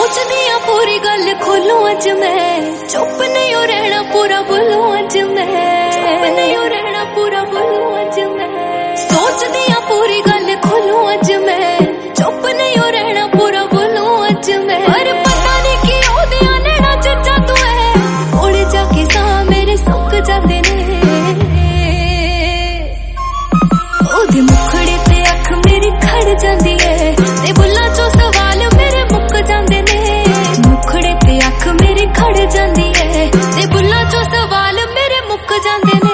सोचदी आ पूरी गल खोलूं अज मैं, चुप नहीं हो रहना पूरा बोलूं अज मैं, चुप नहीं हो रहना पूरा बोलूं अज मैं। सोचदी आ पूरी गल खोलूं अज मैं, चुप नहीं हो रहना पूरा बोलूं अज मैं। पर पता नहीं कि ओदे नैना च जादू है, उड़ जाके साह मेरे सुक जांदे ने। ओदे मुखड़े ते अख मेरी खड़ जांदी है, ते बुल्लां चों सवाल मेरे मुक जांदे ने। मुखड़े ते अख मेरी खड़ जांदी है, ते बुल्लां चों सवाल मेरे मुक जांदे ने।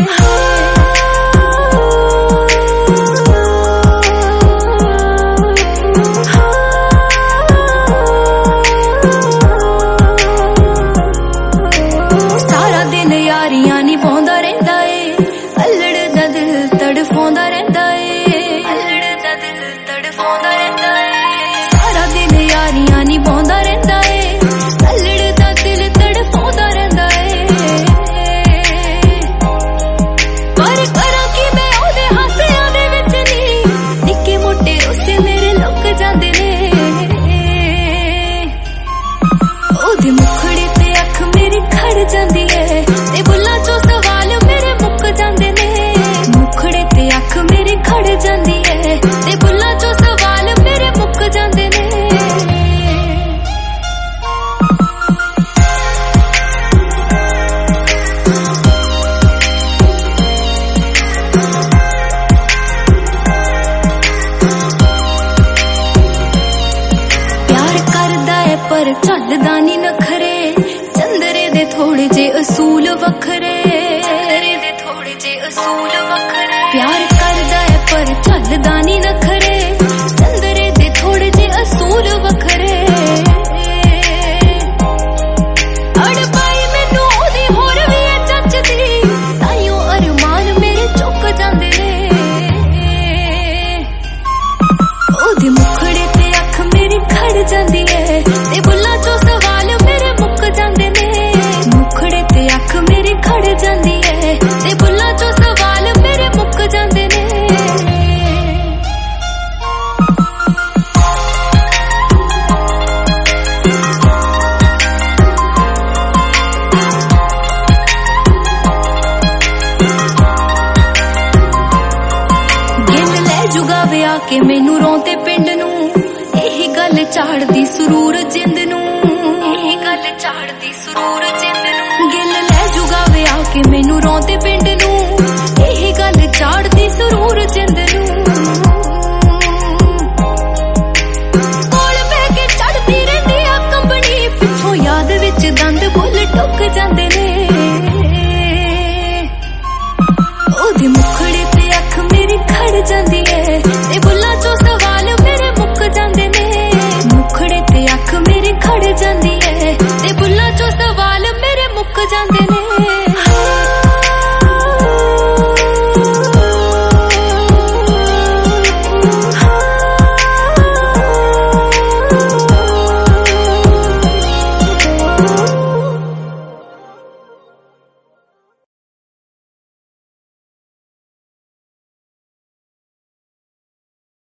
सारा दिन यारियां नी पाउंदा रहिंदा ए, अल्लड़ दा दिल तड़फाउंदा रहिंदा ए, अल्लड़ दा दिल तड़फाउंदा रहिंदा ए। सारा दिन यारियां नी पाउंदा रहिंदा ए, अल्लड़ दा दिल तड़फाउंदा रहिंदा ए। पर करां कि मैं ओदे हासियां दे विच नी, निक्के मोटे रोसे मेरे लुक जांदे ने। ओदे मुखड़े ते अख मेरी खड़ जांदी है, ते बुल्लां चों सवाल मेरे मुक जांदे ने। मुखड़े ते अख मेरी खड़ जांदी है, ते बुल्लां चों सवाल मेरे मुक जांदे ने। प्यार करदा है पर चलदा नी नखरे, चंदरे दे थोड़े जे असूल वखरे, चंदरे दे थोड़े जे असूल वखरे। प्यार करदा है पर चलदा नी नखरे, चंदरे दे थोड़े जे असूल वखरे। अड़ पाई मैनू ओदी होर भी है जचदी, ताइयों अरमान मेरे चुक जांदे ने। ओदे मुखड़े ते अख मेरी खड़ जांदी है, ते बुल्लां चों सवाल मेरे मुक जांदे ने। मुखड़े ते अख मेरी खड़ जांदी है, ते बुल्लां चों सवाल मेरे मुक जांदे ने। गिल लै जुगा विआ के मैनू रोंदे पिंड नू, यही गल झाड़दी सुरूर जिंद नू, यही गल झाड़दी सुरूर जिंद नू। गिल लै जुगा विआ के मैनू रोंदे पिंड नू, यही गल झाड़दी सुरूर जिंद नू। कोल बह के चढ़दी रहिंदी आ कंबनी, पिछों याद विच दंद बुल टुक जांदे